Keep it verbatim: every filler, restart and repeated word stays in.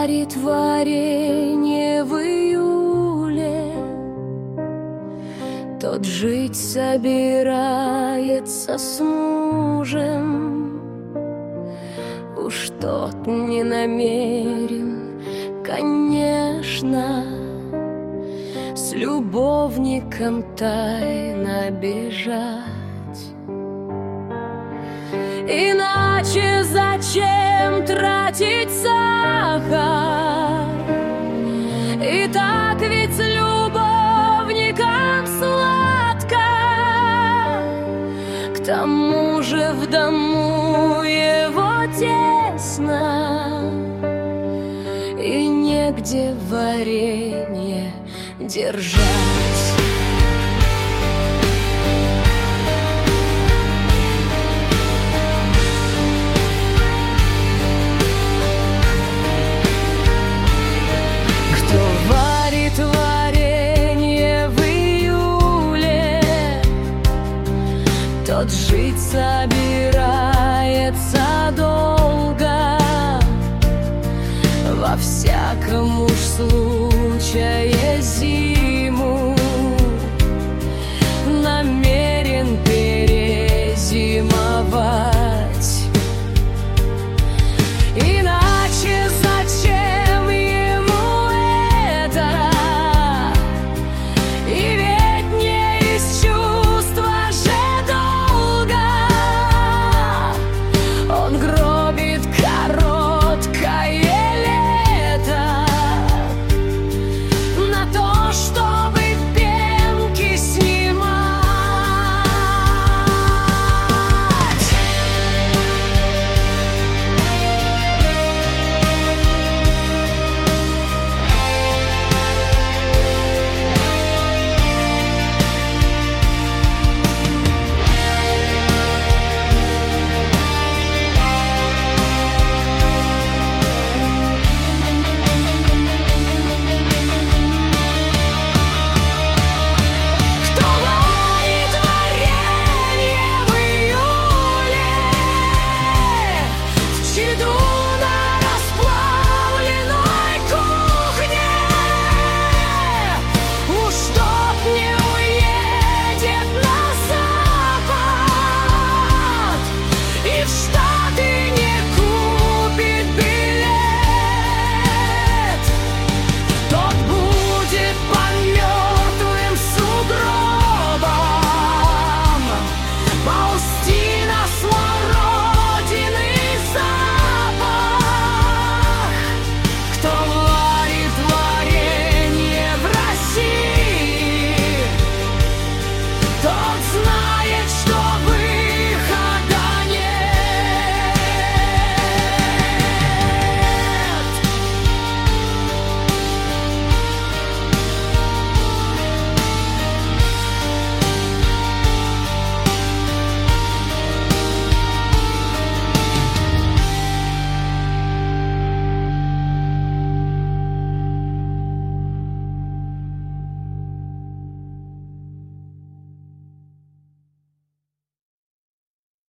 варит варенье в июле, тот жить собирается с мужем. Уж тот не намерен, конечно, с любовником тайно бежать. Иначе зачем тратить сахар? И так ведь любовникам сладко. К тому же в дому его тесно, и негде варенье держать. Тот жить собирается